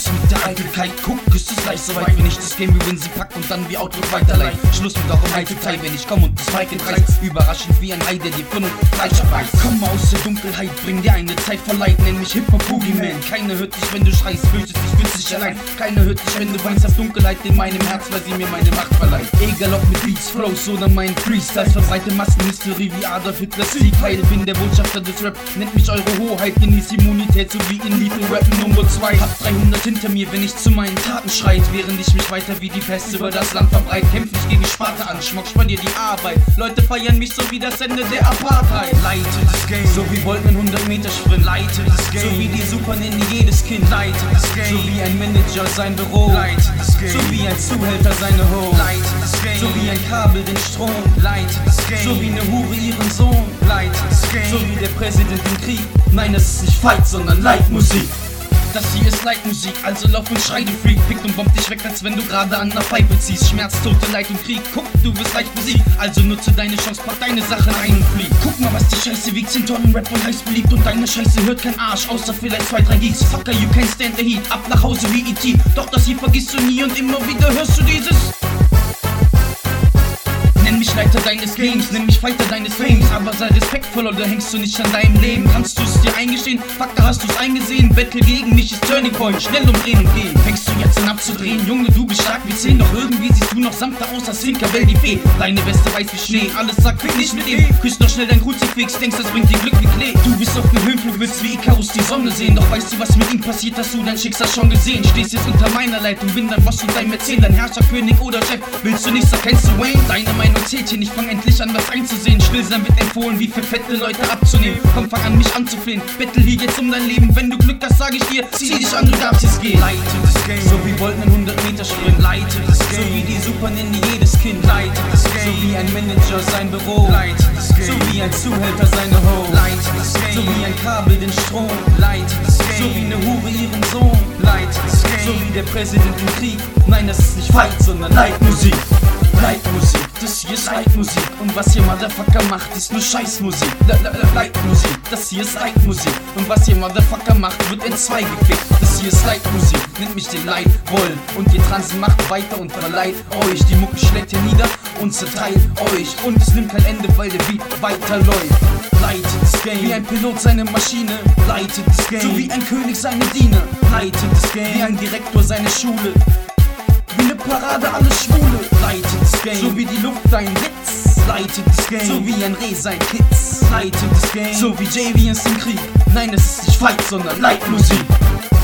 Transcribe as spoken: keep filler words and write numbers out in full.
mit der Eitelkeit. Guck, küsst es gleich so weit, wenn ich das Game gewinn, sie packt und dann wie Outlook weiterleitet. Schluss mit eurem Eitelteil, wenn ich komm und das Mic entreißt. Überraschend wie ein Hai, der die Pfund und Fleisch abbeißt. Komm aus der Dunkelheit, bring dir eine Zeit voll Leid, nenn mich Hip-Hop-Boogeyman. Keiner hört dich, wenn du schreist, fürchtest dich, fühlst dich allein. Keiner hört dich, wenn du weinst auf Dunkelheit in meinem Herz, weil sie mir meine Macht verleiht. Egal ob mit Beats, Flows oder meinen Freestyles, verbreite Massenhysterie wie Adolf Hitlers Sieg. Heil, bin der Botschafter des Rap, nennt mich eure Hoheit, genieß Immunität, so wie in Lethal Rappen Nummer zwei. Hab dreihundert hinter mir, wenn ich zu meinen Taten schreit, während ich mich weiter wie die Pest über das Land verbreit. Kämpf nicht gegen Sparte an, schmock spann dir die Arbeit. Leute feiern mich so wie das Ende der Apartheid. Leite das Game, so wie Boltman hundert Meter Sprint. Leite das Game, so wie die Super nennen jedes Kind. Leite das Game, so wie ein Manager sein Büro. Leite das Game, so wie ein Zuhälter seine Ho. Leite das Game, so wie ein Kabel den Strom. Leite das Game, so wie eine Hure ihren Sohn. Leite das Game, so wie der Präsident im Krieg. Nein, das ist nicht Fight, sondern Leitmusik. Das hier ist Leitmusik, also lauf und schrei, du Freak. Pickt und bombt dich weg, als wenn du gerade an der Pfeife ziehst. Schmerz, Tote, Leid und Krieg, guck, du wirst leicht besiegt. Also nutze deine Chance, pack deine Sachen ein und flieg. Guck mal, was die Scheiße wiegt, zehn Tonnen Rap und heiß beliebt. Und deine Scheiße hört kein Arsch, außer vielleicht zwei, drei Geeks. Fucker, you can't stand the heat, ab nach Hause wie E T. Doch das hier vergisst du nie und immer wieder hörst du dieses. Nenn mich Leiter deines Games, nenn mich Fighter deines Fames. Aber sei respektvoll oder hängst du nicht an deinem Leben. Kannst du es dir eingestehen? Fucker, hast du's eingesehen? Battle gegen mich ist Turning Point, schnell umdrehen und gehen. Fängst du jetzt an abzudrehen? Junge, du bist stark wie zehn. Doch irgendwie siehst du noch sanfter aus als Tinkerbell die Fee. Deine Weste weiß wie Schnee, alles sagt, fick nicht mit ihm. Küsst noch schnell dein Kruzifix, denkst das bringt dir Glück wie Klee. Du bist auf dem Höhenflug, willst wie Icarus die Sonne sehen. Doch weißt du, was mit ihm passiert, hast du dein Schicksal schon gesehen. Stehst jetzt unter meiner Leitung, bin dein Boss und dein Mäzen, dein Herrscher, König oder Chef. Willst du nicht, so kennst du Wayne? Deine Meinung zählt hier nicht, fang endlich an, was einzusehen. Stillsein wird empfohlen, wie für fette Leute abzunehmen. Komm, fang an, mich anzuflehen. Bettel hier jetzt um dein Leben. Wenn du Glück hast, sag ich dir, zieh dich an, du darfst jetzt gehen. Leite das Game, so wie Boltman hundert Meter Sprint. Leite das Game, so wie die Super nennen jedes Kind. Leite das Game, so wie ein Manager sein Büro. Leite das Game, so wie ein Zuhälter seine Ho. Leite das Game, so wie ein Kabel den Strom. Leite das Game, so wie eine Hure ihren Sohn. Leite das Game, so wie der Präsident im Krieg. Nein, das ist nicht Fight, sondern Leitmusik. Leitmusik, das hier ist Leitmusik. Und was ihr Motherfucker macht, ist nur Scheißmusik. Le -le -le Leitmusik, das hier ist Leitmusik. Und was ihr Motherfucker macht, wird in zwei gefickt. Das hier ist Leitmusik, nennt mich den Leitwollen. Und ihr Transen macht weiter und verleiht euch. Die Mucke schlägt hier nieder und zerteilt euch. Und es nimmt kein Ende, weil der Beat weiterläuft. Leitet das Game, wie ein Pilot seine Maschine. Leitet das Game, so wie ein König seine Diener. Leitet das Game, wie ein Direktor seine Schule. Wie ne Parade, alles Schwule. Leitet das Game, so wie die Luft dein Witz. Leitet das Game, so wie ein Reh sein Kitz. Leitet das Game, so wie J V S im Krieg. Nein, es ist nicht Fight, sondern Leitmusik.